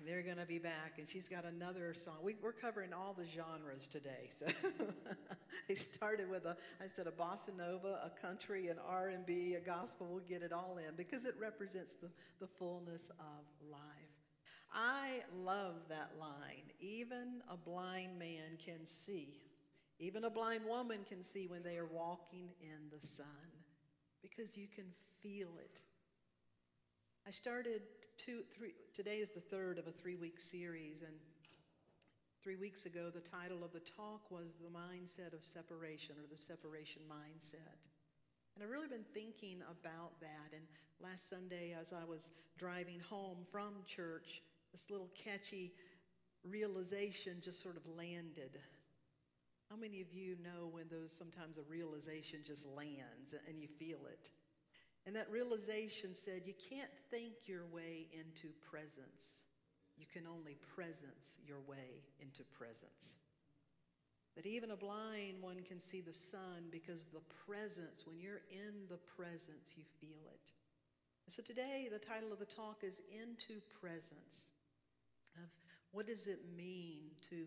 They're going to be back, and she's got another song. We're covering all the genres today. So they started with a bossa nova, a country, an R&B, a gospel. We'll get it all in because it represents the fullness of life. I love that line. Even a blind man can see. Even a blind woman can see when they are walking in the sun because you can feel it. I started today is the third of a 3-week series, and 3 weeks ago the title of the talk was The Mindset of Separation, or the Separation Mindset. And I've really been thinking about that, and last Sunday as I was driving home from church, this little catchy realization just sort of landed. How many of you know when sometimes a realization just lands and you feel it? And that realization said, you can't think your way into presence. You can only presence your way into presence. That even a blind one can see the sun because the presence, when you're in the presence, you feel it. And so today, the title of the talk is Into Presence. Of what does it mean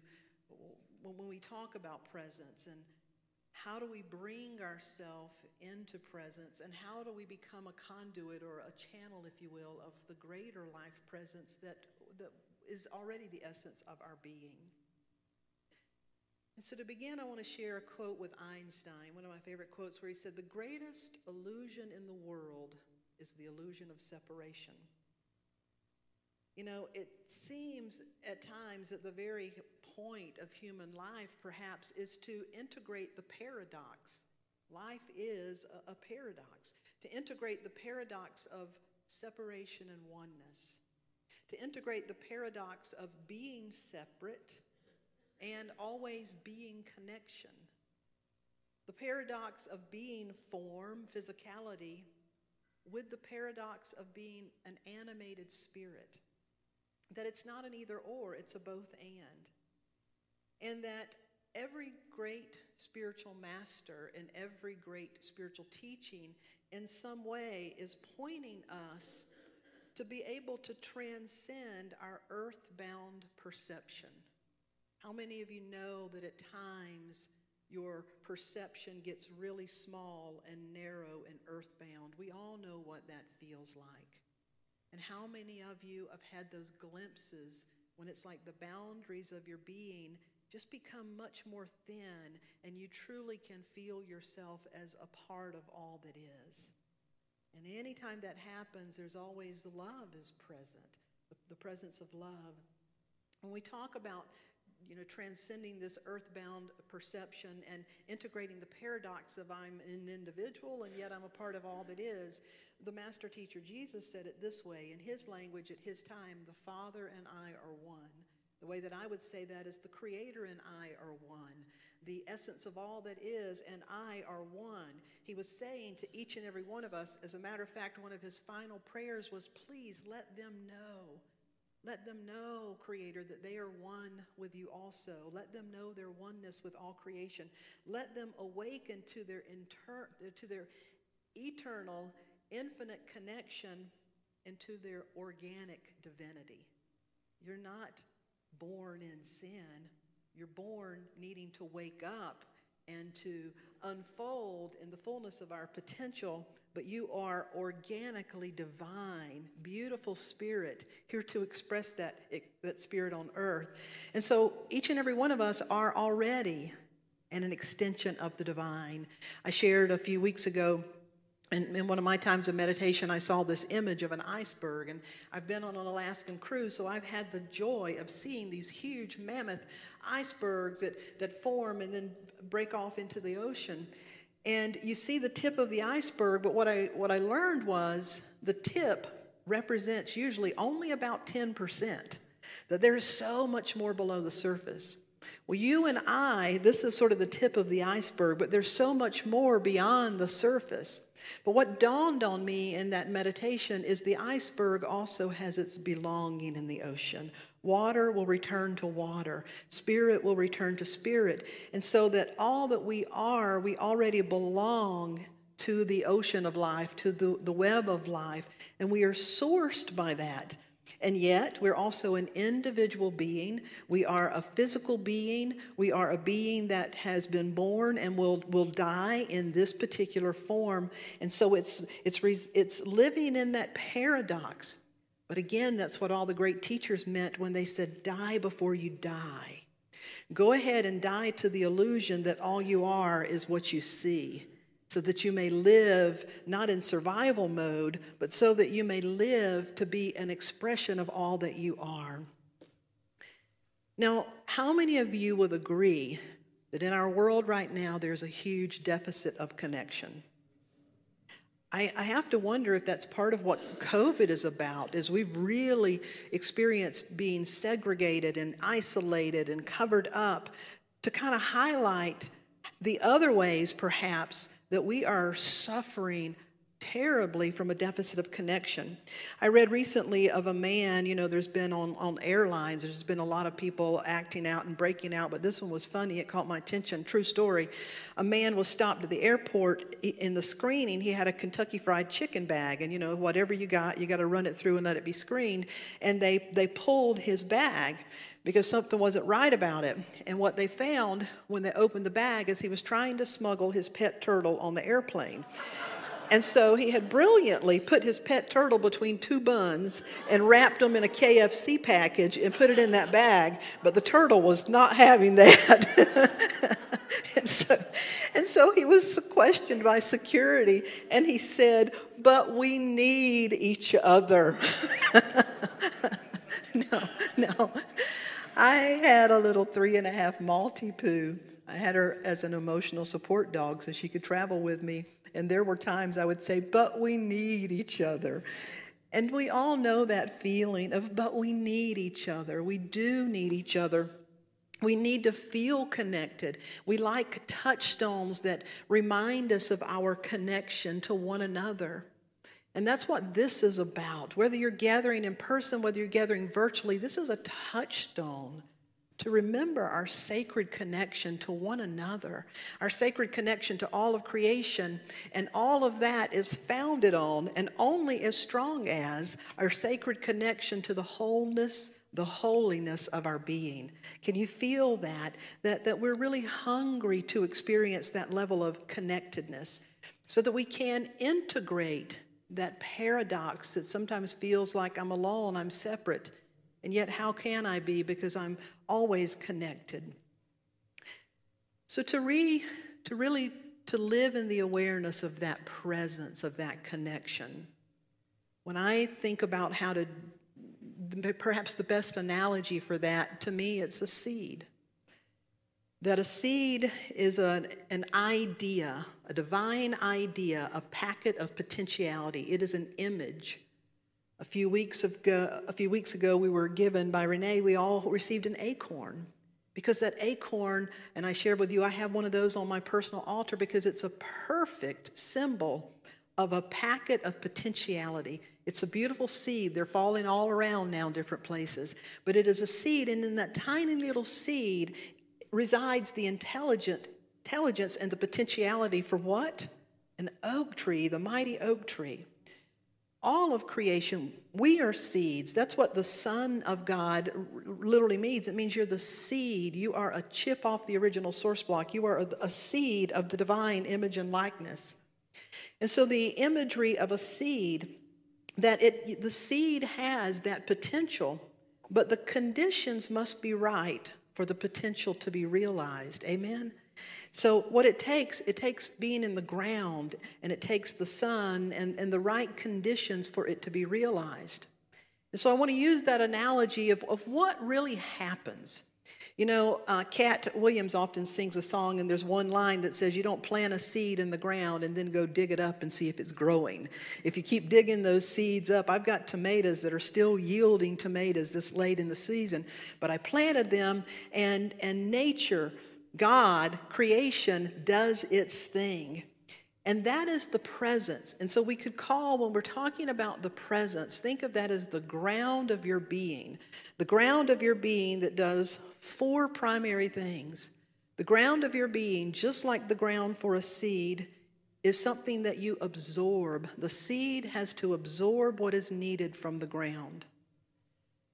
when we talk about presence, and how do we bring ourselves into presence, and how do we become a conduit or a channel, if you will, of the greater life presence that is already the essence of our being. And so to begin, I want to share a quote with Einstein, one of my favorite quotes, where he said, "The greatest illusion in the world is the illusion of separation." You know, it seems at times that the very point of human life, perhaps, is to integrate the paradox. Life is a paradox. To integrate the paradox of separation and oneness. To integrate the paradox of being separate and always being connection. The paradox of being form, physicality, with the paradox of being an animated spirit. That it's not an either or, it's a both and that every great spiritual master and every great spiritual teaching in some way is pointing us to be able to transcend our earthbound perception. How many of you know that at times your perception gets really small and narrow and earthbound? We all know what that feels like. And how many of you have had those glimpses when it's like the boundaries of your being just become much more thin and you truly can feel yourself as a part of all that is? And anytime that happens, there's always love is present, the presence of love. When we talk about transcending this earthbound perception and integrating the paradox of I'm an individual and yet I'm a part of all that is, the master teacher Jesus said it this way in his language at his time: the Father and I are one. The way that I would say that is the Creator and I are one. The essence of all that is and I are one. He was saying to each and every one of us, as a matter of fact, one of his final prayers was, please let them know. Let them know, Creator, that they are one with you also. Let them know their oneness with all creation. Let them awaken to their eternal, infinite connection and to their organic divinity. You're not born in sin. You're born needing to wake up and to unfold in the fullness of our potential, but you are organically divine, beautiful spirit, here to express that spirit on earth. And so each and every one of us are already an extension of the divine. I shared a few weeks ago, in one of my times of meditation, I saw this image of an iceberg, and I've been on an Alaskan cruise, so I've had the joy of seeing these huge mammoth icebergs that form and then break off into the ocean. And you see the tip of the iceberg, but what I learned was the tip represents usually only about 10%, that there's so much more below the surface. Well, you and I, this is sort of the tip of the iceberg, but there's so much more beyond the surface. But what dawned on me in that meditation is the iceberg also has its belonging in the ocean. Water will return to water. Spirit will return to spirit. And so that all that we are, we already belong to the ocean of life, to the web of life. And we are sourced by that. And yet, we're also an individual being. We are a physical being. We are a being that has been born and will die in this particular form. And so it's living in that paradox. But again, that's what all the great teachers meant when they said, die before you die. Go ahead and die to the illusion that all you are is what you see, so that you may live not in survival mode, but so that you may live to be an expression of all that you are. Now, how many of you would agree that in our world right now there's a huge deficit of connection? I have to wonder if that's part of what COVID is about, is we've really experienced being segregated and isolated and covered up to kind of highlight the other ways, perhaps, that we are suffering terribly from a deficit of connection. I read recently of a man, there's been on airlines, there's been a lot of people acting out and breaking out, but this one was funny. It caught my attention. True story. A man was stopped at the airport in the screening. He had a Kentucky Fried Chicken bag, and whatever you got to run it through and let it be screened. And they pulled his bag because something wasn't right about it. And what they found when they opened the bag is he was trying to smuggle his pet turtle on the airplane. And so he had brilliantly put his pet turtle between two buns and wrapped them in a KFC package and put it in that bag, but the turtle was not having that. and so he was questioned by security, and he said, "But we need each other." No. I had a little 3.5 Maltipoo. I had her as an emotional support dog so she could travel with me. And there were times I would say, "But we need each other." And we all know that feeling of, but we need each other. We do need each other. We need to feel connected. We like touchstones that remind us of our connection to one another. And that's what this is about. Whether you're gathering in person, whether you're gathering virtually, this is a touchstone to remember our sacred connection to one another, our sacred connection to all of creation. And all of that is founded on and only as strong as our sacred connection to the wholeness, the holiness of our being. Can you feel that we're really hungry to experience that level of connectedness so that we can integrate that paradox that sometimes feels like I'm alone, I'm separate, and yet how can I be, because I'm always connected. So to really live in the awareness of that presence, of that connection. When I think about how to, perhaps the best analogy for that, to me, it's a seed. That a seed is an idea, a divine idea, a packet of potentiality. It is an image. A few weeks ago, we were given by Renee, we all received an acorn. Because that acorn, and I shared with you, I have one of those on my personal altar because it's a perfect symbol of a packet of potentiality. It's a beautiful seed. They're falling all around now in different places. But it is a seed, and in that tiny little seed resides the intelligence and the potentiality for what? An oak tree, the mighty oak tree. All of creation, we are seeds. That's what the Son of God literally means. It means you're the seed. You are a chip off the original source block. You are a seed of the divine image and likeness. And so the imagery of a seed, the seed has that potential, but the conditions must be right for the potential to be realized. Amen? So what it takes being in the ground, and it takes the sun and the right conditions for it to be realized. And so I want to use that analogy of what really happens. Cat Williams often sings a song, and there's one line that says, you don't plant a seed in the ground and then go dig it up and see if it's growing. If you keep digging those seeds up, I've got tomatoes that are still yielding tomatoes this late in the season, but I planted them, and nature, God, creation, does its thing. And that is the presence. And so we could call, when we're talking about the presence, think of that as the ground of your being. The ground of your being that does 4 primary things. The ground of your being, just like the ground for a seed, is something that you absorb. The seed has to absorb what is needed from the ground.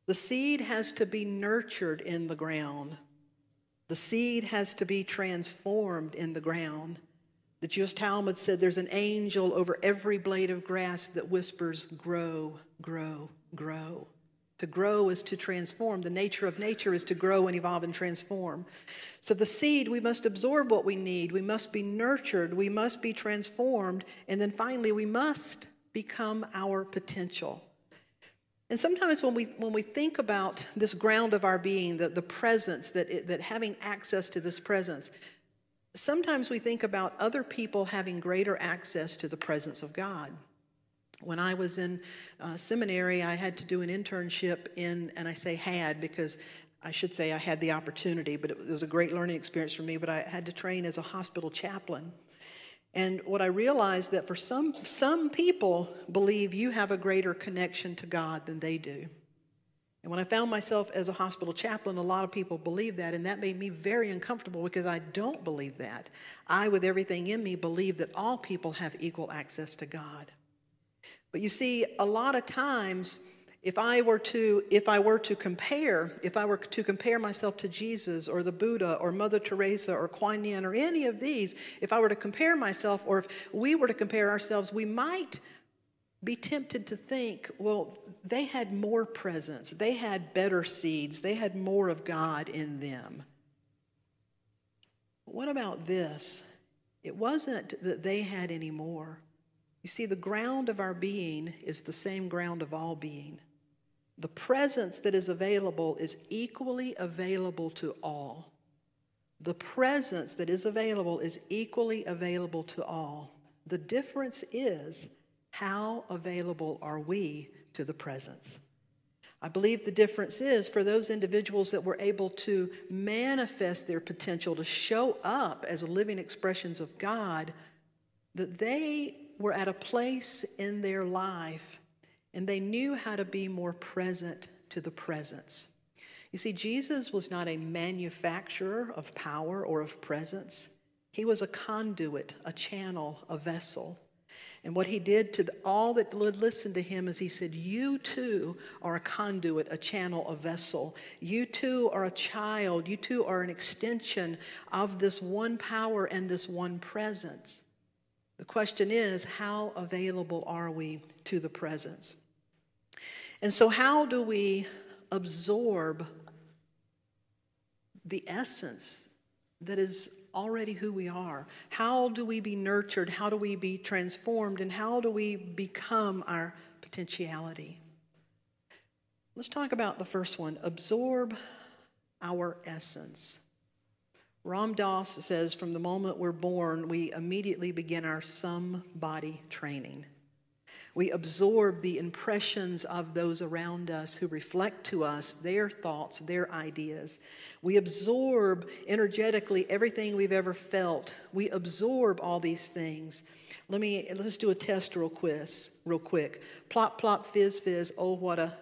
The seed has to be nurtured in the ground. The seed has to be transformed in the ground. The Jewish Talmud said there's an angel over every blade of grass that whispers, grow, grow, grow. To grow is to transform. The nature of nature is to grow and evolve and transform. So the seed, we must absorb what we need. We must be nurtured. We must be transformed. And then finally, we must become our potential. And sometimes when we think about this ground of our being, the presence, that having access to this presence, sometimes we think about other people having greater access to the presence of God. When I was in seminary, I had to do an internship and I say had because I should say I had the opportunity, but it was a great learning experience for me, but I had to train as a hospital chaplain. And what I realized that for some people believe you have a greater connection to God than they do. And when I found myself as a hospital chaplain, a lot of people believe that, and that made me very uncomfortable because I don't believe that. I, with everything in me, believe that all people have equal access to God. But you see, a lot of times, if I were to compare myself to Jesus or the Buddha or Mother Teresa or Kuan Yin or any of these, if I were to compare myself or if we were to compare ourselves, we might be tempted to think, well, they had more presence, they had better seeds, they had more of God in them. What about this? It wasn't that they had any more. You see, the ground of our being is the same ground of all being. The presence that is available is equally available to all. The presence that is available is equally available to all. The difference is, how available are we to the presence? I believe the difference is for those individuals that were able to manifest their potential to show up as living expressions of God, that they were at a place in their life and they knew how to be more present to the presence. You see, Jesus was not a manufacturer of power or of presence. He was a conduit, a channel, a vessel. And what he did to all that would listen to him is he said, you too are a conduit, a channel, a vessel. You too are a child. You too are an extension of this one power and this one presence. The question is, how available are we to the presence? And so how do we absorb the essence that is already who we are? How do we be nurtured? How do we be transformed? And how do we become our potentiality? Let's talk about the first one, absorb our essence. Ram Dass says, from the moment we're born, we immediately begin our some-body training. We absorb the impressions of those around us who reflect to us their thoughts, their ideas. We absorb energetically everything we've ever felt. We absorb all these things. Let's do a test real quick. Plop, plop, fizz, fizz. Oh, what a...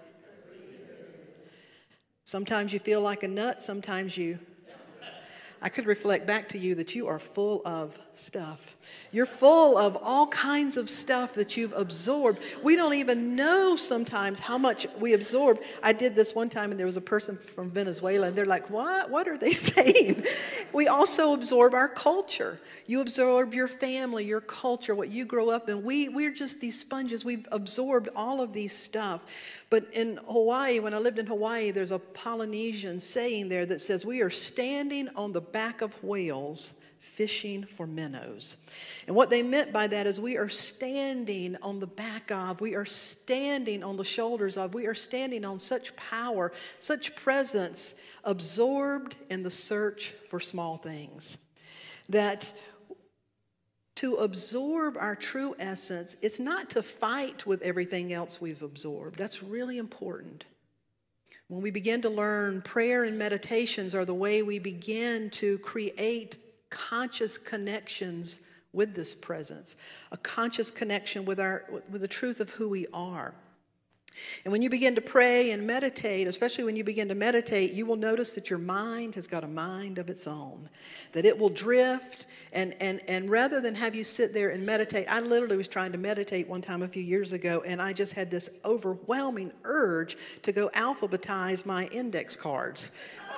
Sometimes you feel like a nut, sometimes you... I could reflect back to you that you are full of stuff. You're full of all kinds of stuff that you've absorbed. We don't even know sometimes how much we absorb. I did this one time, and there was a person from Venezuela, and they're like, what? What are they saying? We also absorb our culture. You absorb your family, your culture, what you grow up in. We're just these sponges. We've absorbed all of these stuff. But in Hawaii, when I lived in Hawaii, there's a Polynesian saying there that says, we are standing on the back of whales fishing for minnows. And what they meant by that is we are standing on the back of, we are standing on the shoulders of, we are standing on such power, such presence, absorbed in the search for small things. That to absorb our true essence, it's not to fight with everything else we've absorbed. That's really important. When we begin to learn, prayer and meditations are the way we begin to create conscious connections with this presence, a conscious connection with the truth of who we are. And when you begin to pray and meditate, especially when you begin to meditate, you will notice that your mind has got a mind of its own, that it will drift. And rather than have you sit there and meditate, I literally was trying to meditate one time a few years ago, and I just had this overwhelming urge to go alphabetize my index cards.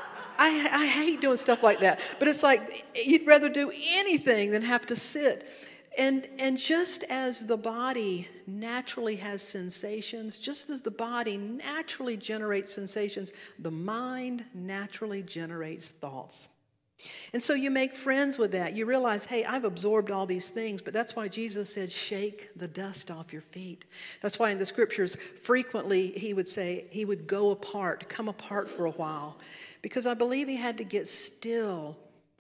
I hate doing stuff like that, but it's like you'd rather do anything than have to sit. And just as the body naturally has sensations, just as the body naturally generates sensations, the mind naturally generates thoughts. And so you make friends with that. You realize, hey, I've absorbed all these things, but that's why Jesus said, shake the dust off your feet. That's why in the scriptures, frequently he would say he would go apart, come apart for a while, because I believe he had to get still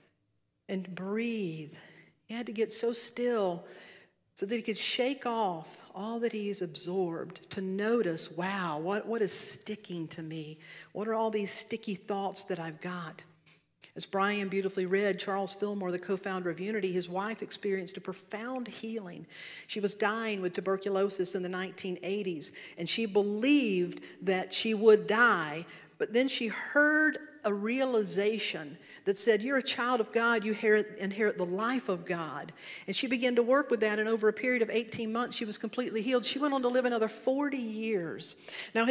and breathe. He had to get so still so that he could shake off all that he's absorbed, to notice, wow, what is sticking to me? What are all these sticky thoughts that I've got? As Brian beautifully read, Charles Fillmore, the co-founder of Unity, his wife experienced a profound healing. She was dying with tuberculosis in the 1980s, and she believed that she would die, but then she heard a realization that said, you're a child of God, you inherit the life of God. And she began to work with that, and over a period of 18 months, she was completely healed. She went on to live another 40 years. Now,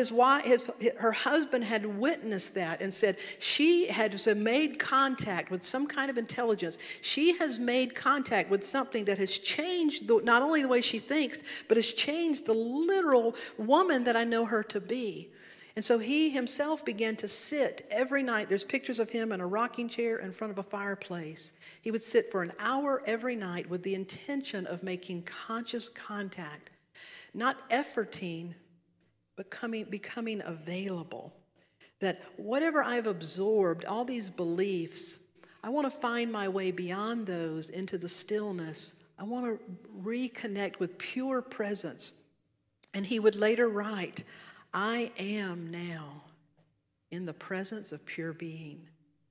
her husband had witnessed that and said she had made contact with some kind of intelligence. She has made contact with something that has changed not only the way she thinks, but has changed the literal woman that I know her to be. And so he himself began to sit every night. There's pictures of him in a rocking chair in front of a fireplace. He would sit for an hour every night with the intention of making conscious contact, not efforting, but becoming available. That whatever I've absorbed, all these beliefs, I want to find my way beyond those into the stillness. I want to reconnect with pure presence. And he would later write, I am now in the presence of pure being.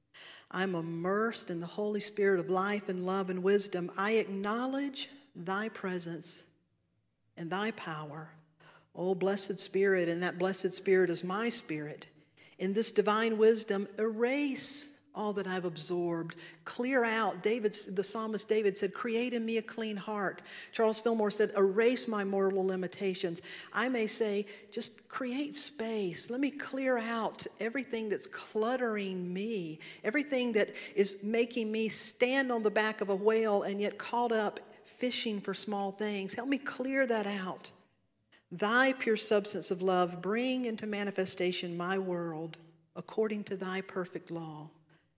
I'm immersed in the Holy Spirit of life and love and wisdom. I acknowledge thy presence and thy power. Oh, blessed Spirit, and that blessed Spirit is my spirit. In this divine wisdom, erase all that I've absorbed. Clear out. The psalmist David said, create in me a clean heart. Charles Fillmore said, erase my mortal limitations. I may say, just create space. Let me clear out everything that's cluttering me, everything that is making me stand on the back of a whale and yet caught up fishing for small things. Help me clear that out. Thy pure substance of love, bring into manifestation my world according to thy perfect law.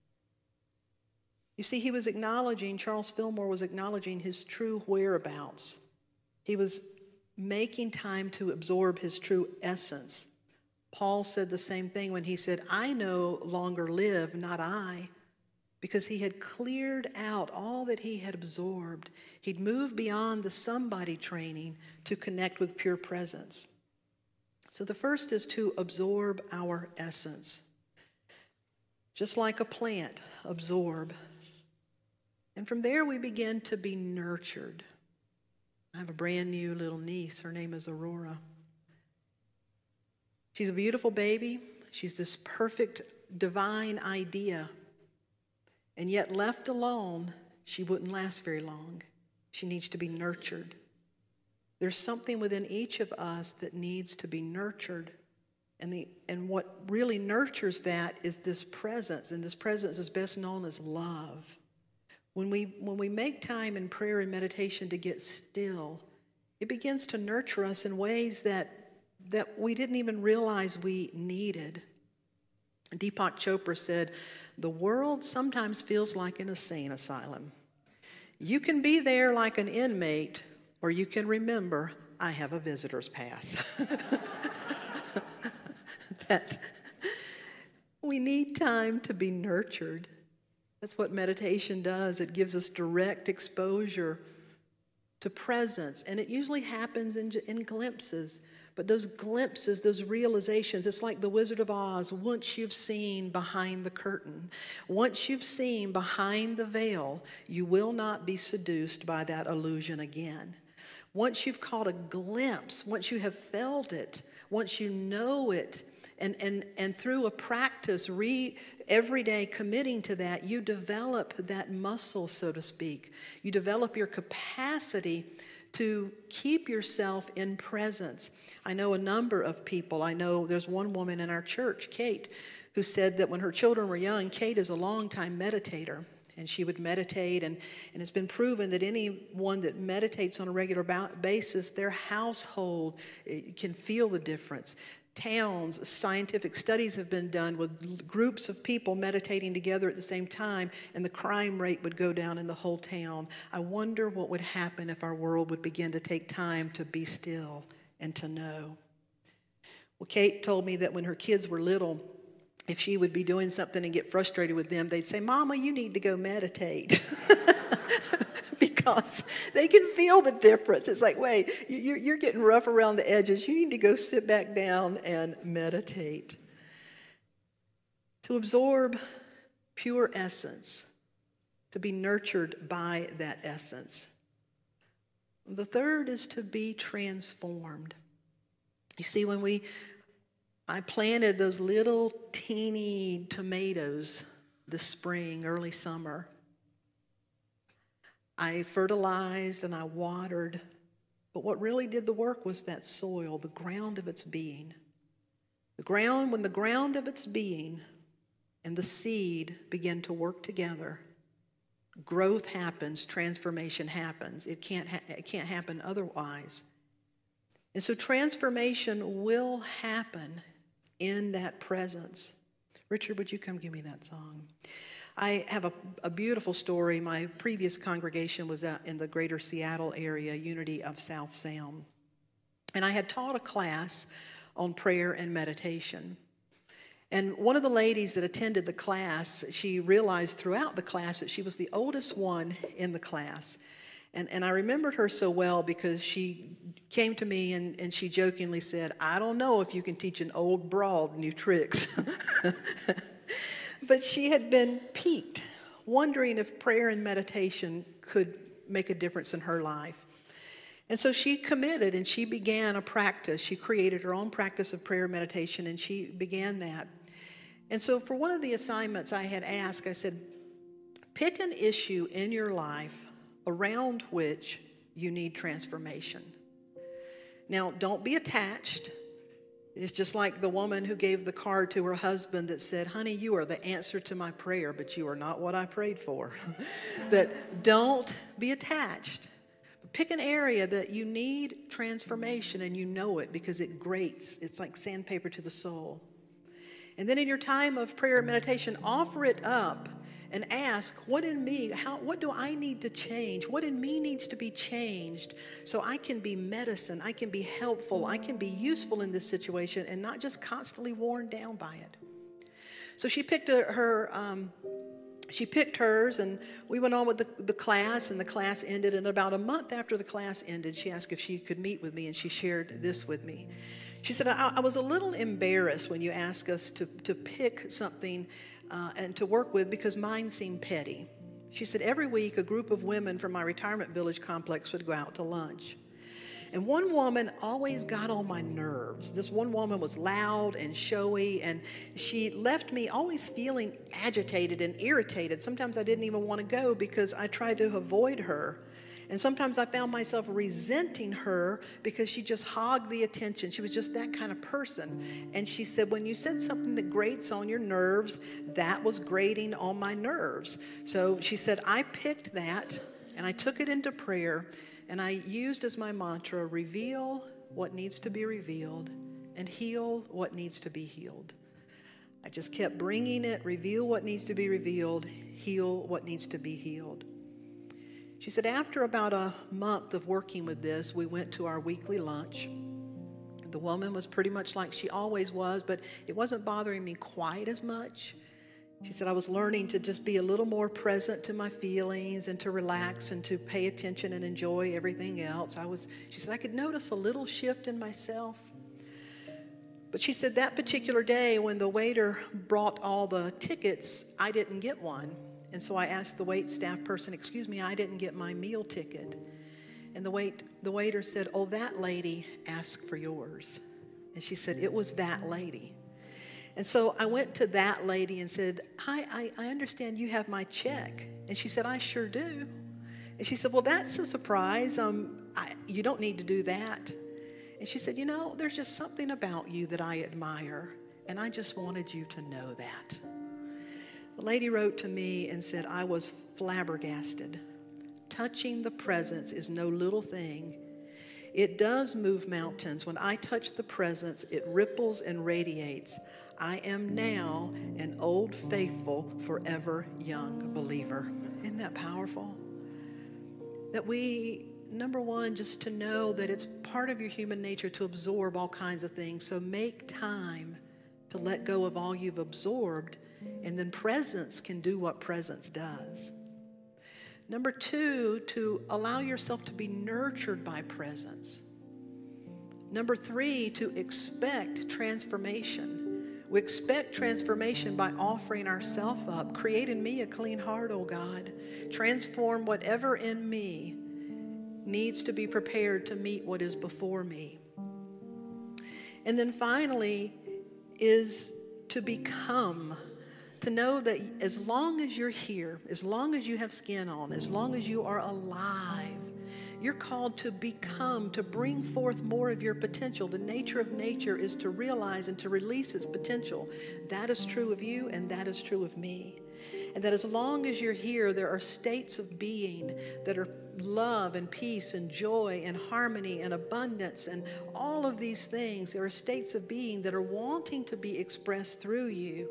You see, Charles Fillmore was acknowledging his true whereabouts. He was making time to absorb his true essence. Paul said the same thing when he said, I no longer live, not I, because he had cleared out all that he had absorbed. He'd moved beyond the somebody training to connect with pure presence. So the first is to absorb our essence. Just like a plant, absorb. And from there, we begin to be nurtured. I have a brand new little niece. Her name is Aurora. She's a beautiful baby. She's this perfect divine idea. And yet, left alone, she wouldn't last very long. She needs to be nurtured. There's something within each of us that needs to be nurtured. And what really nurtures that is this presence. And this presence is best known as love. When we make time in prayer and meditation to get still, it begins to nurture us in ways that we didn't even realize we needed. Deepak Chopra said, the world sometimes feels like an insane asylum. You can be there like an inmate, or you can remember, I have a visitor's pass. That we need time to be nurtured. That's what meditation does. It gives us direct exposure to presence. And it usually happens in glimpses. But those glimpses, those realizations, it's like the Wizard of Oz. Once you've seen behind the curtain, once you've seen behind the veil, you will not be seduced by that illusion again. Once you've caught a glimpse, once you have felt it, once you know it, and through a practice, every day committing to that, you develop that muscle, so to speak. You develop your capacity to keep yourself in presence. I know a number of people. I know there's one woman in our church, Kate, who said that when her children were young, Kate is a longtime meditator. And she would meditate, and it's been proven that anyone that meditates on a regular basis, their household can feel the difference. Towns, scientific studies have been done with groups of people meditating together at the same time, and the crime rate would go down in the whole town. I wonder what would happen if our world would begin to take time to be still and to know. Well, Kate told me that when her kids were little, if she would be doing something and get frustrated with them, they'd say, "Mama, you need to go meditate." Because they can feel the difference. It's like, wait, you're getting rough around the edges. You need to go sit back down and meditate. To absorb pure essence, to be nurtured by that essence. The third is to be transformed. You see, when I planted those little teeny tomatoes this spring, early summer, I fertilized and I watered, but what really did the work was that soil, the ground of its being. When the ground of its being and the seed begin to work together, growth happens, transformation happens. It can't happen otherwise. And so transformation will happen in that presence. Richard, would you come give me that song? I have a beautiful story. My previous congregation was out in the greater Seattle area, Unity of South Sound. And I had taught a class on prayer and meditation. And one of the ladies that attended the class, she realized throughout the class that she was the oldest one in the class. And I remembered her so well because she came to me and she jokingly said, "I don't know if you can teach an old broad new tricks." But she had been piqued, wondering if prayer and meditation could make a difference in her life. And so she committed and she began a practice. She created her own practice of prayer and meditation, and she began that. And so for one of the assignments I had asked, I said, pick an issue in your life around which you need transformation. Now, don't be attached. It's just like the woman who gave the card to her husband that said, "Honey, you are the answer to my prayer, but you are not what I prayed for." That don't be attached. Pick an area that you need transformation and you know it because it grates. It's like sandpaper to the soul. And then in your time of prayer and meditation, offer it up and ask, what in me, what do I need to change? What in me needs to be changed so I can be medicine, I can be helpful, I can be useful in this situation and not just constantly worn down by it. So she picked hers, and we went on with the class, and the class ended. And about a month after the class ended, she asked if she could meet with me, and she shared this with me. She said, I was a little embarrassed when you asked us to pick something and to work with because mine seemed petty. She said, every week a group of women from my retirement village complex would go out to lunch. And one woman always got on my nerves. This one woman was loud and showy, and she left me always feeling agitated and irritated. Sometimes I didn't even want to go because I tried to avoid her. And sometimes I found myself resenting her because she just hogged the attention. She was just that kind of person. And she said, when you said something that grates on your nerves, that was grating on my nerves. So she said, I picked that and I took it into prayer, and I used as my mantra, reveal what needs to be revealed and heal what needs to be healed. I just kept bringing it, reveal what needs to be revealed, heal what needs to be healed. She said, after about a month of working with this, we went to our weekly lunch. The woman was pretty much like she always was, but it wasn't bothering me quite as much. She said, I was learning to just be a little more present to my feelings and to relax and to pay attention and enjoy everything else. She said, I could notice a little shift in myself. But she said that particular day when the waiter brought all the tickets, I didn't get one. And so I asked the wait staff person, excuse me, I didn't get my meal ticket. And the waiter said, oh, that lady asked for yours. And she said, it was that lady. And so I went to that lady and said, hi, I understand you have my check. And she said, I sure do. And she said, well, that's a surprise. You don't need to do that. And she said, there's just something about you that I admire, and I just wanted you to know that. The lady wrote to me and said, I was flabbergasted. Touching the presence is no little thing. It does move mountains. When I touch the presence, it ripples and radiates. I am now an old, faithful, forever young believer. Isn't that powerful? That we, number one, just to know that it's part of your human nature to absorb all kinds of things. So make time to let go of all you've absorbed, and then presence can do what presence does. Number two, to allow yourself to be nurtured by presence. Number three, to expect transformation. We expect transformation by offering ourselves up. Create in me a clean heart, O God. Transform whatever in me needs to be prepared to meet what is before me. And then finally is to become. To know that as long as you're here, as long as you have skin on, as long as you are alive, you're called to become, to bring forth more of your potential. The nature of nature is to realize and to release its potential. That is true of you, and that is true of me. And that as long as you're here, there are states of being that are love and peace and joy and harmony and abundance and all of these things. There are states of being that are wanting to be expressed through you.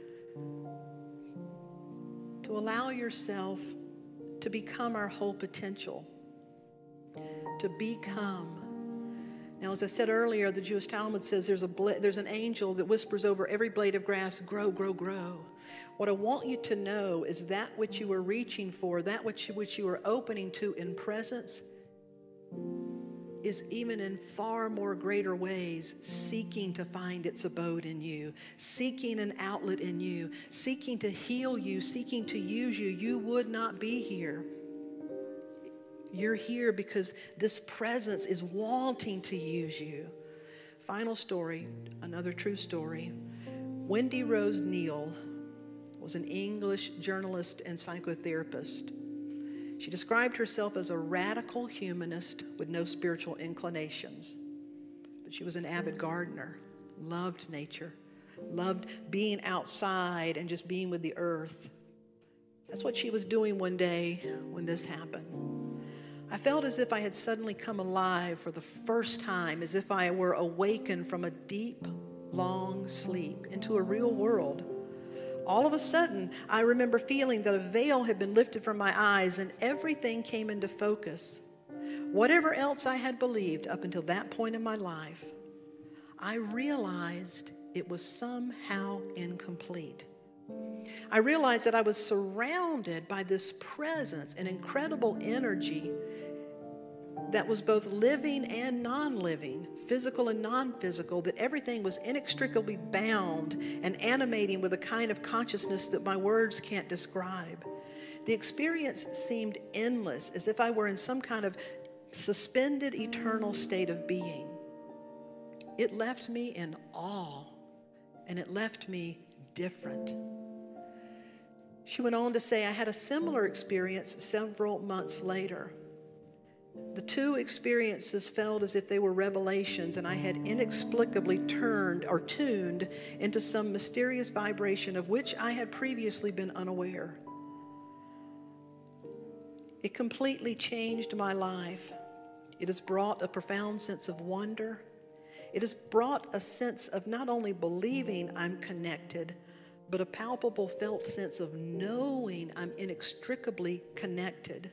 To allow yourself to become our whole potential. To become. Now, as I said earlier, the Jewish Talmud says there's an angel that whispers over every blade of grass, grow, grow, grow. What I want you to know is that which you are reaching for, that which you are opening to in presence, is even in far more greater ways seeking to find its abode in you, seeking an outlet in you, seeking to heal you, seeking to use you. You would not be here. You're here because this presence is wanting to use you. Final story, another true story. Wendy Rose Neal was an English journalist and psychotherapist. She described herself as a radical humanist with no spiritual inclinations. But she was an avid gardener, loved nature, loved being outside and just being with the earth. That's what she was doing one day when this happened. I felt as if I had suddenly come alive for the first time, as if I were awakened from a deep, long sleep into a real world. All of a sudden, I remember feeling that a veil had been lifted from my eyes and everything came into focus. Whatever else I had believed up until that point in my life, I realized it was somehow incomplete. I realized that I was surrounded by this presence and incredible energy that was both living and non-living, physical and non-physical, that everything was inextricably bound and animating with a kind of consciousness that my words can't describe. The experience seemed endless, as if I were in some kind of suspended eternal state of being. It left me in awe, and it left me different. She went on to say, I had a similar experience several months later. The two experiences felt as if they were revelations, and I had inexplicably turned or tuned into some mysterious vibration of which I had previously been unaware. It completely changed my life. It has brought a profound sense of wonder. It has brought a sense of not only believing I'm connected, but a palpable felt sense of knowing I'm inextricably connected.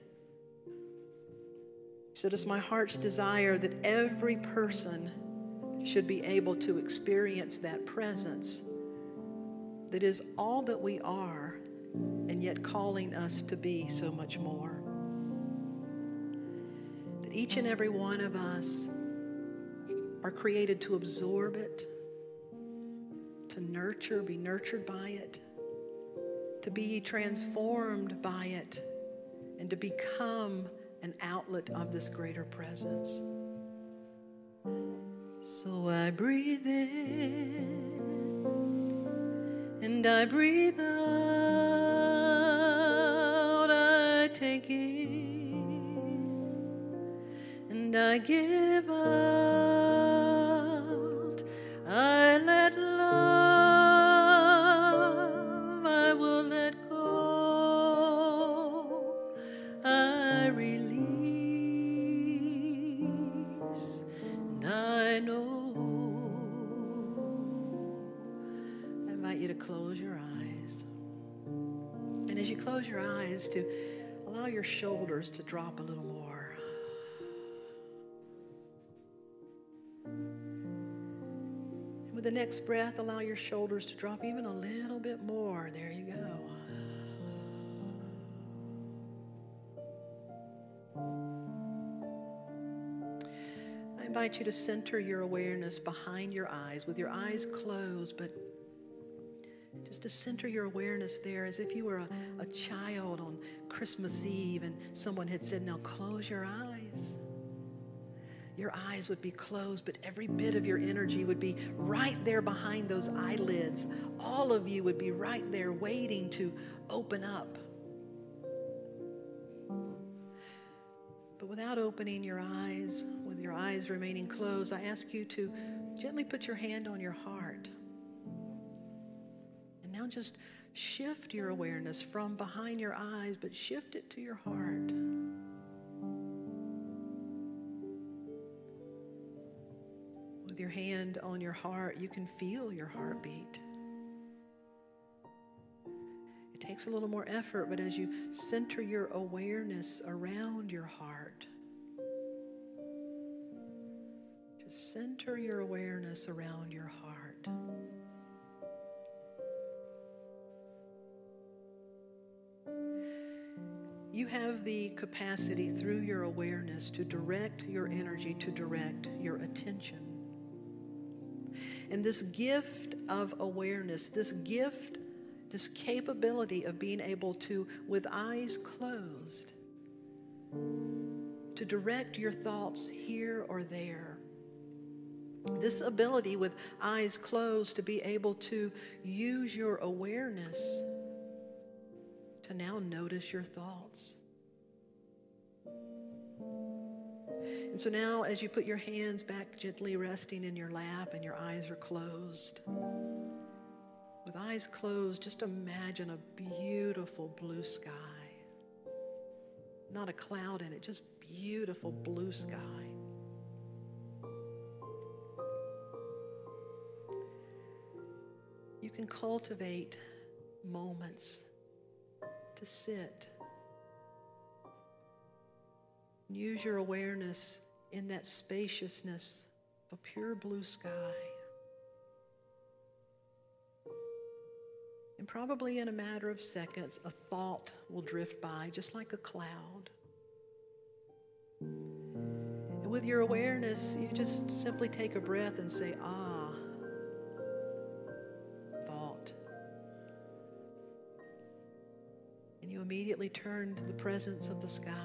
So it is my heart's desire that every person should be able to experience that presence that is all that we are, and yet calling us to be so much more. That each and every one of us are created to absorb it, to nurture, be nurtured by it, to be transformed by it, and to become an outlet of this greater presence. So I breathe in and I breathe out. I take in and I give out. I let love, I will let go. I release and I know. I invite you to close your eyes. And as you close your eyes, to allow your shoulders to drop a little more. And with the next breath, allow your shoulders to drop even a little bit more. There you go. I invite you to center your awareness behind your eyes with your eyes closed, but just to center your awareness there as if you were a child on Christmas Eve and someone had said, now close your eyes. Your eyes would be closed, but every bit of your energy would be right there behind those eyelids. All of you would be right there waiting to open up. But without opening your eyes, with your eyes remaining closed, I ask you to gently put your hand on your heart. And now just shift your awareness from behind your eyes, but shift it to your heart. With your hand on your heart, you can feel your heartbeat. It takes a little more effort, but as you center your awareness around your heart, just center your awareness around your heart. You have the capacity through your awareness to direct your energy, to direct your attention. And this gift of awareness, this gift, this capability of being able to, with eyes closed, to direct your thoughts here or there. This ability with eyes closed to be able to use your awareness to now notice your thoughts. And so now as you put your hands back gently resting in your lap and your eyes are closed, with eyes closed, just imagine a beautiful blue sky. Not a cloud in it, just beautiful blue sky. You can cultivate moments to sit. Use your awareness in that spaciousness of pure blue sky. And probably in a matter of seconds, a thought will drift by just like a cloud. And with your awareness, you just simply take a breath and say, ah, thought. And you immediately turn to the presence of the sky.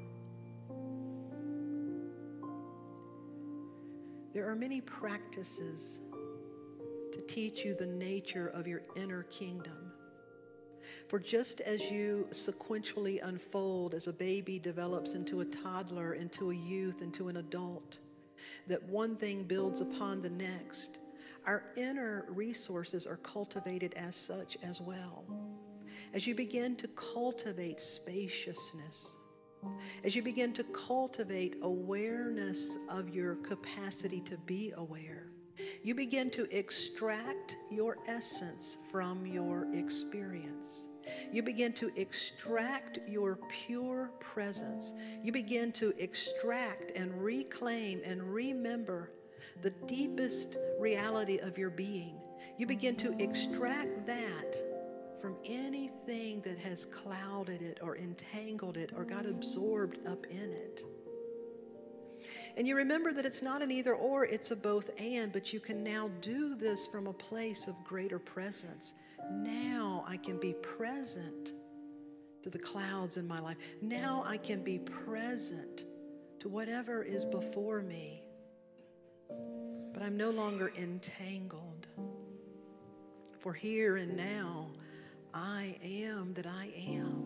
There are many practices to teach you the nature of your inner kingdom. For just as you sequentially unfold as a baby develops into a toddler, into a youth, into an adult, that one thing builds upon the next, our inner resources are cultivated as such as well. As you begin to cultivate spaciousness, as you begin to cultivate awareness of your capacity to be aware, you begin to extract your essence from your experience. You begin to extract your pure presence. You begin to extract and reclaim and remember the deepest reality of your being. You begin to extract that from anything that has clouded it or entangled it or got absorbed up in it. And you remember that it's not an either or, it's a both and, but you can now do this from a place of greater presence. Now I can be present to the clouds in my life. Now I can be present to whatever is before me. but I'm no longer entangled. For here and now, I am that I am.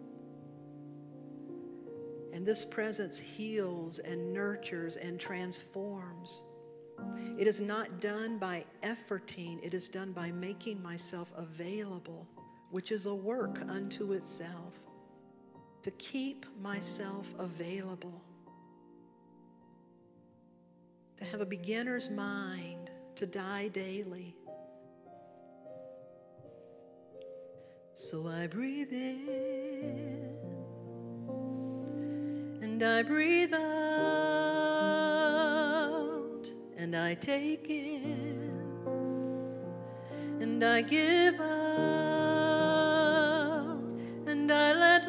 And this presence heals and nurtures and transforms. It is not done by efforting, it is done by making myself available, which is a work unto itself, to keep myself available, to have a beginner's mind, to die daily. So I breathe in and I breathe out, and I take in and I give out, and I let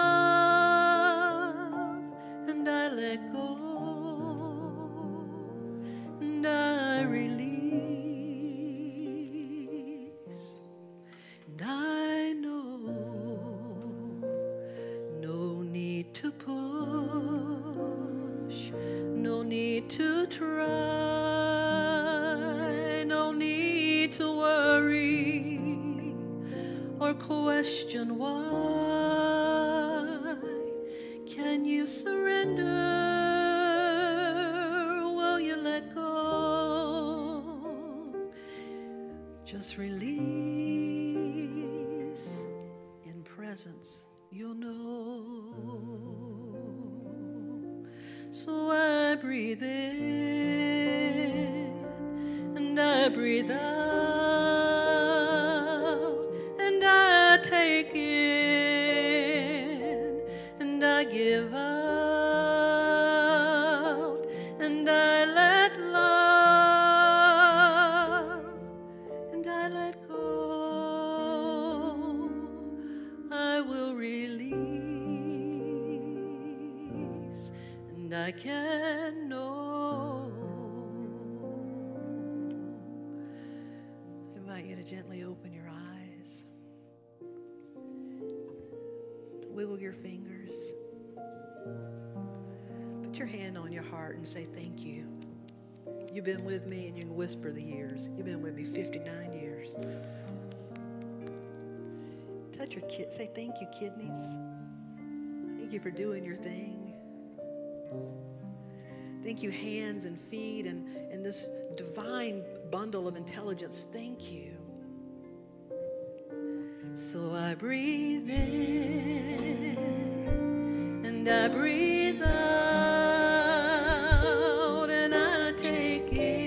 love and I let go, and I release, and I know no need to push, no need to try, no need to worry or question why. Can you surrender? Will you let go? Just release. In presence, you'll know. So I breathe in and I breathe out, and I take in and I give out, and I let love and I let go. I will release, and I can know. I invite you to gently open your eyes. Wiggle your fingers. Put your hand on your heart and say thank you. You've been with me, and you can whisper the years. You've been with me 59 years. Touch your kid. Say thank you, kidneys. Thank you for doing your thing. Thank you, hands and feet, and this divine bundle of intelligence. Thank you. So I breathe in and I breathe out, and I take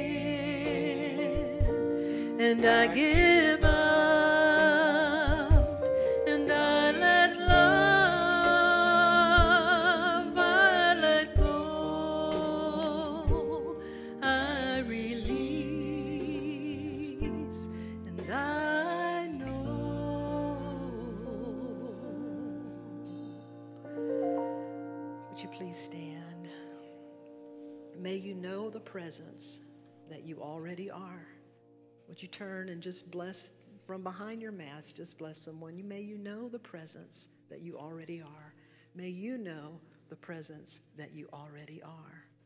in and I give out, and I let love, I let go, I release, and I know. Would you please stand? May you know the presence that you already are. Would you turn and just bless from behind your mask, just bless someone. May you know the presence that you already are. May you know the presence that you already are.